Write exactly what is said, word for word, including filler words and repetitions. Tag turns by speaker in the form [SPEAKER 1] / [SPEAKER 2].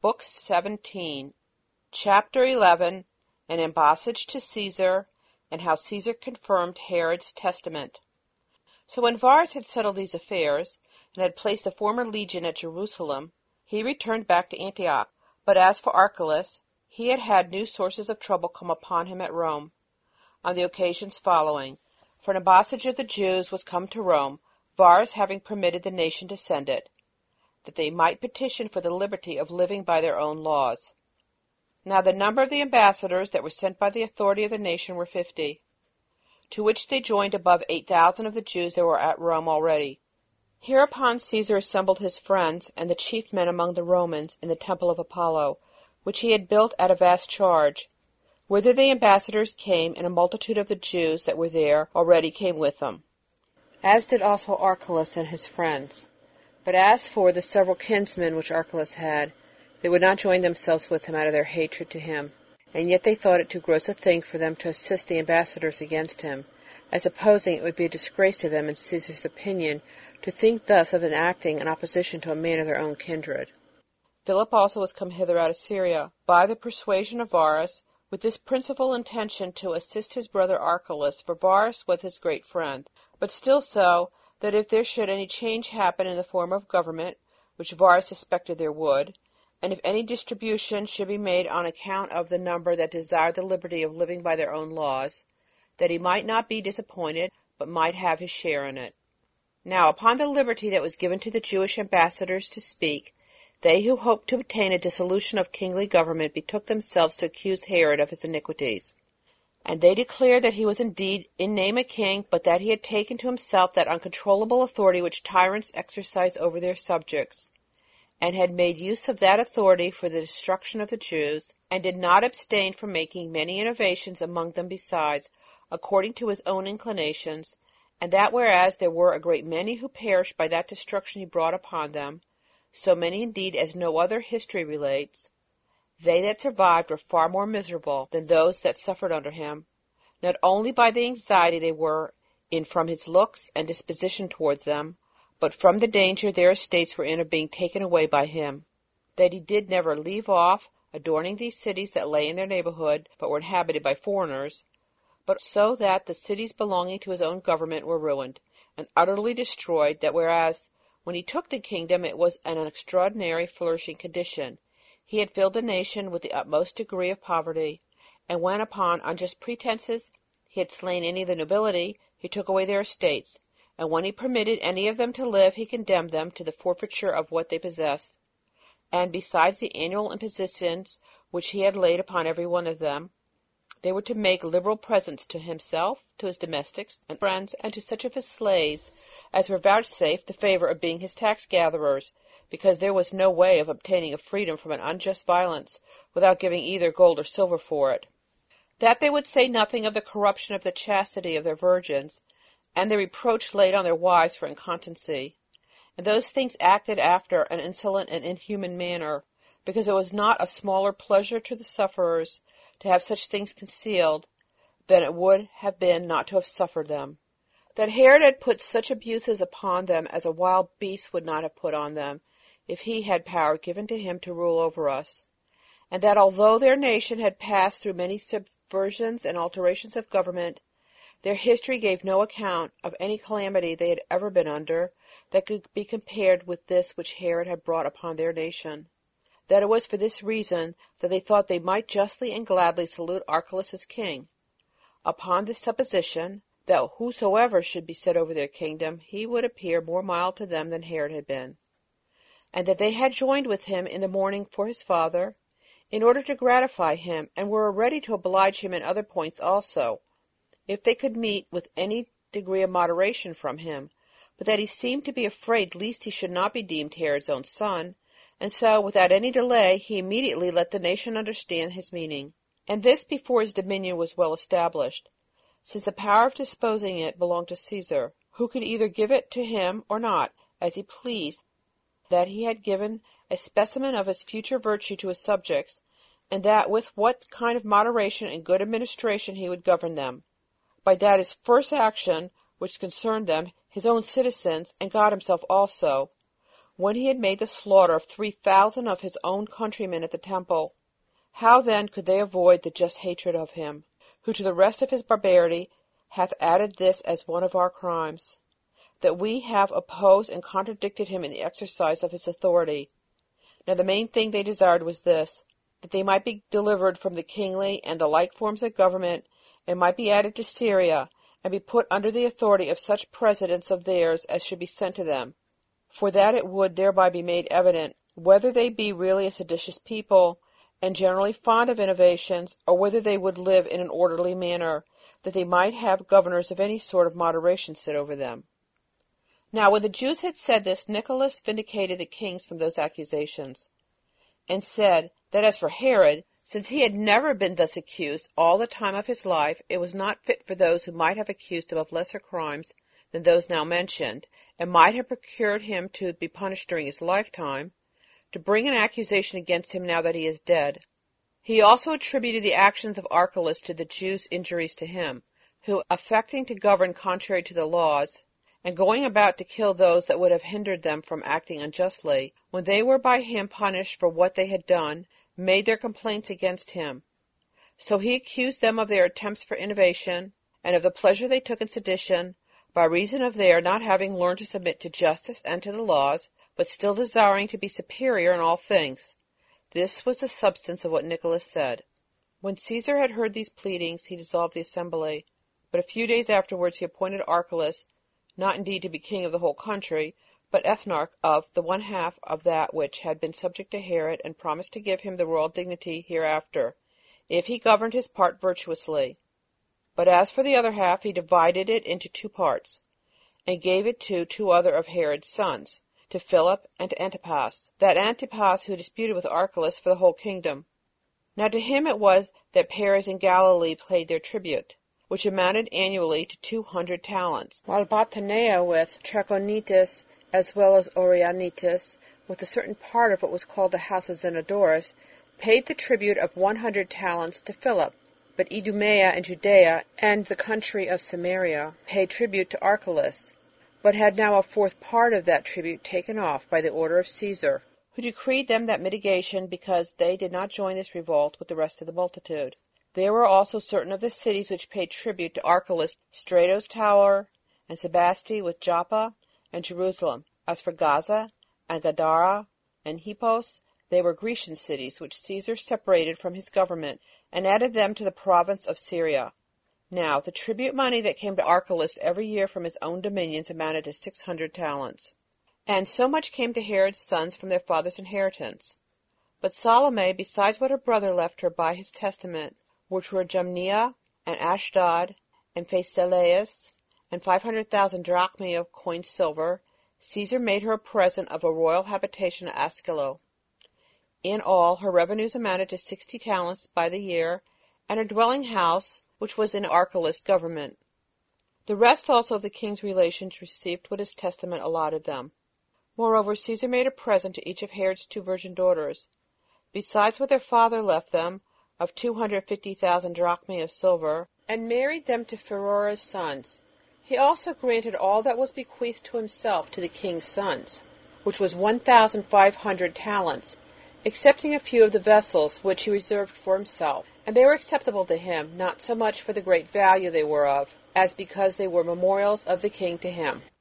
[SPEAKER 1] Book seventeen, Chapter eleven, An Embassage to Caesar, and how Caesar confirmed Herod's testament. So when Varus had settled these affairs, and had placed the former legion at Jerusalem, he returned back to Antioch. But as for Archelaus, he had had new sources of trouble come upon him at Rome, on the occasions following. For an embassage of the Jews was come to Rome, Varus having permitted the nation to send it, that they might petition for the liberty of living by their own laws. Now the number of the ambassadors that were sent by the authority of the nation were fifty, to which they joined above eight thousand of the Jews that were at Rome already. Hereupon Caesar assembled his friends and the chief men among the Romans in the temple of Apollo, which he had built at a vast charge, whither the ambassadors came, and a multitude of the Jews that were there already came with them, as did also Archelaus and his friends. But as for the several kinsmen which Archelaus had, they would not join themselves with him out of their hatred to him, and yet they thought it too gross a thing for them to assist the ambassadors against him, as supposing it would be a disgrace to them in Caesar's opinion to think thus of enacting in opposition to a man of their own kindred. Philip also was come hither out of Syria, by the persuasion of Varus, with this principal intention to assist his brother Archelaus, for Varus was his great friend, but still so, that if there should any change happen in the form of government, which Varus suspected there would, and if any distribution should be made on account of the number that desired the liberty of living by their own laws, that he might not be disappointed, but might have his share in it. Now upon the liberty that was given to the Jewish ambassadors to speak, they who hoped to obtain a dissolution of kingly government betook themselves to accuse Herod of his iniquities. And they declared that he was indeed in name a king, but that he had taken to himself that uncontrollable authority which tyrants exercise over their subjects, and had made use of that authority for the destruction of the Jews, and did not abstain from making many innovations among them besides, according to his own inclinations, and that whereas there were a great many who perished by that destruction he brought upon them, so many indeed as no other history relates, they that survived were far more miserable than those that suffered under him, not only by the anxiety they were in from his looks and disposition towards them, but from the danger their estates were in of being taken away by him, that he did never leave off adorning these cities that lay in their neighborhood, but were inhabited by foreigners, but so that the cities belonging to his own government were ruined and utterly destroyed, that whereas when he took the kingdom it was in an extraordinary flourishing condition, he had filled the nation with the utmost degree of poverty, and when upon unjust pretenses he had slain any of the nobility, he took away their estates, and when he permitted any of them to live, he condemned them to the forfeiture of what they possessed. And besides the annual impositions which he had laid upon every one of them, they were to make liberal presents to himself, to his domestics and friends, and to such of his slaves as were vouchsafed the favor of being his tax gatherers, because there was no way of obtaining a freedom from an unjust violence without giving either gold or silver for it. That they would say nothing of the corruption of the chastity of their virgins, and the reproach laid on their wives for incontinency, and those things acted after an insolent and inhuman manner, because it was not a smaller pleasure to the sufferers to have such things concealed than it would have been not to have suffered them. That Herod had put such abuses upon them as a wild beast would not have put on them, if he had power given to him to rule over us. And that although their nation had passed through many subversions and alterations of government, their history gave no account of any calamity they had ever been under that could be compared with this which Herod had brought upon their nation. That it was for this reason that they thought they might justly and gladly salute Archelaus as king, upon the supposition that whosoever should be set over their kingdom, he would appear more mild to them than Herod had been, and that they had joined with him in the mourning for his father, in order to gratify him, and were ready to oblige him in other points also, if they could meet with any degree of moderation from him, but that he seemed to be afraid lest he should not be deemed Herod's own son, and so, without any delay, he immediately let the nation understand his meaning, and this before his dominion was well established, since the power of disposing it belonged to Caesar, who could either give it to him or not, as he pleased, that he had given a specimen of his future virtue to his subjects, and that with what kind of moderation and good administration he would govern them, by that his first action, which concerned them, his own citizens, and God himself also, when he had made the slaughter of three thousand of his own countrymen at the temple. How then could they avoid the just hatred of him, who to the rest of his barbarity hath added this as one of our crimes, that we have opposed and contradicted him in the exercise of his authority? Now the main thing they desired was this, that they might be delivered from the kingly and the like forms of government, and might be added to Syria, and be put under the authority of such presidents of theirs as should be sent to them, for that it would thereby be made evident whether they be really a seditious people, and generally fond of innovations, or whether they would live in an orderly manner, that they might have governors of any sort of moderation set over them. Now when the Jews had said this, Nicolaus vindicated the kings from those accusations, and said that as for Herod, since he had never been thus accused all the time of his life, it was not fit for those who might have accused him of lesser crimes than those now mentioned, and might have procured him to be punished during his lifetime, to bring an accusation against him now that he is dead. He also attributed the actions of Archelaus to the Jews' injuries to him, who, affecting to govern contrary to the laws, and going about to kill those that would have hindered them from acting unjustly, when they were by him punished for what they had done, made their complaints against him. So he accused them of their attempts for innovation, and of the pleasure they took in sedition, by reason of their not having learned to submit to justice and to the laws, but still desiring to be superior in all things. This was the substance of what Nicolaus said. When Caesar had heard these pleadings, he dissolved the assembly, but a few days afterwards he appointed Archelaus, not indeed to be king of the whole country, but ethnarch of the one half of that which had been subject to Herod, and promised to give him the royal dignity hereafter, if he governed his part virtuously. But as for the other half, he divided it into two parts, and gave it to two other of Herod's sons, to Philip and to Antipas, that Antipas who disputed with Archelaus for the whole kingdom. Now to him it was that Peres in Galilee paid their tribute, which amounted annually to two hundred talents, while Batanea with Trachonitis, as well as Orianitis, with a certain part of what was called the house of Zenodorus, paid the tribute of one hundred talents to Philip. But Idumea and Judea and the country of Samaria paid tribute to Archelaus, but had now a fourth part of that tribute taken off by the order of Caesar, who decreed them that mitigation, because they did not join this revolt with the rest of the multitude. There were also certain of the cities which paid tribute to Archelaus, Stratos Tower, and Sebaste with Joppa, and Jerusalem. As for Gaza, and Gadara, and Hippos, they were Grecian cities, which Caesar separated from his government, and added them to the province of Syria. Now the tribute money that came to Archelaus every year from his own dominions amounted to six hundred talents. And so much came to Herod's sons from their father's inheritance. But Salome, besides what her brother left her by his testament, which were Jamnia, and Ashdod, and Phasaelis, and five hundred thousand drachmae of coined silver, Caesar made her a present of a royal habitation at Askelo. In all, her revenues amounted to sixty talents by the year, and her dwelling house, which was in Archelaus' government. The rest also of the king's relations received what his testament allotted them. Moreover, Caesar made a present to each of Herod's two virgin daughters, besides what their father left them, of two hundred fifty thousand drachmae of silver, and married them to Pheroras's sons. He also granted all that was bequeathed to himself to the king's sons, which was one thousand five hundred talents, excepting a few of the vessels which he reserved for himself, and they were acceptable to him, not so much for the great value they were of, as because they were memorials of the king to him.